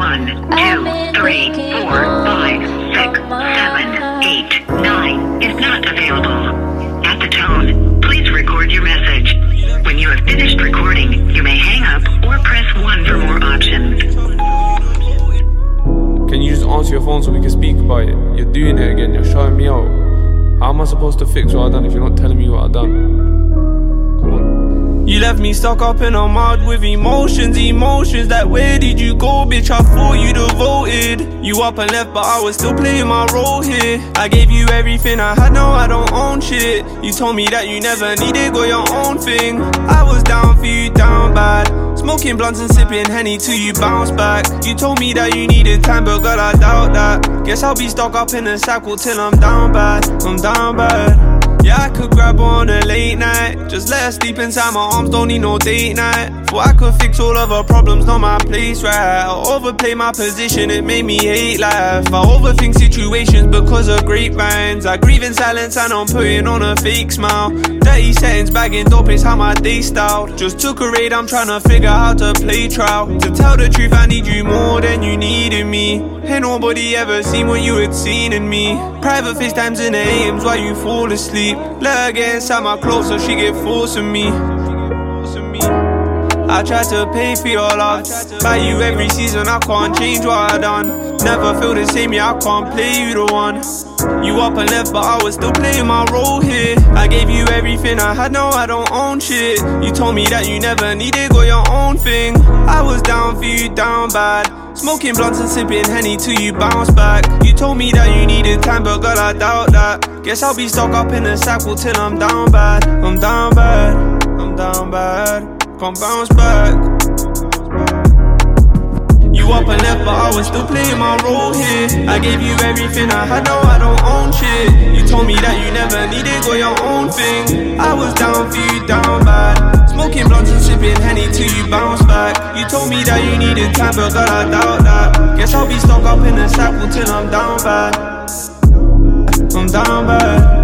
1, 2, 3, 4, 5, 6, 7, 8, 9 is not available. At the tone, please record your message. When you have finished recording, you may hang up or press 1 for more options. Can you just answer your phone so we can speak about it? You're doing it again, you're shouting me out. How am I supposed to fix what I've done if you're not telling me what I've done? Come on. You left me stuck up in a mud with emotions that where did you go, bitch? I thought you devoted. You up and left but I was still playing my role here. I gave you everything I had, now I don't own shit. You told me that you never needed, got your own thing. I was down for you, down bad. Smoking blunts and sipping Henny till you bounce back. You told me that you needed time, but girl, I doubt that. Guess I'll be stuck up in a cycle till I'm down bad. I'm down bad. Yeah, I could grab her on a late night. Just let her sleep inside my arms, don't need no date night. Thought I could fix all of her problems, not my place, right? I overplay my position, it made me hate life. I overthink situations because of grapevines. I grieve in silence and I'm putting on a fake smile. Dirty settings, bagging dope is how my day styled. Just took a raid, I'm trying to figure out how to play trial. To tell the truth, I need you more than you needed me. Ain't nobody ever seen what you had seen in me. Private FaceTimes in the AMs while you fall asleep. Let her get inside my clothes so she get forcing me. I tried to pay for your love, buy you every season, I can't change what I done. Never feel the same, yeah, I can't play you the one. You up and left but I was still playing my role here. I gave you everything I had, now I don't own shit. You told me that you never needed, got your own thing. I was down for you, down bad. Smoking blunts and sipping Henny till you bounce back. You told me that you needed time, but girl, I doubt that. Guess I'll be stuck up in a cycle till I'm down bad. I'm down bad, I'm down bad. Can't bounce back. You up and left but I was still playing my role here. I gave you everything I had, now I don't own shit. You told me that you never needed, got your own thing. I was down for you, down bad. Smoking blunts and sipping Henny till you bounce back. You told me that you needed time, but girl, I doubt that. Guess I'll be stuck up in a cycle till I'm down bad. I'm down bad.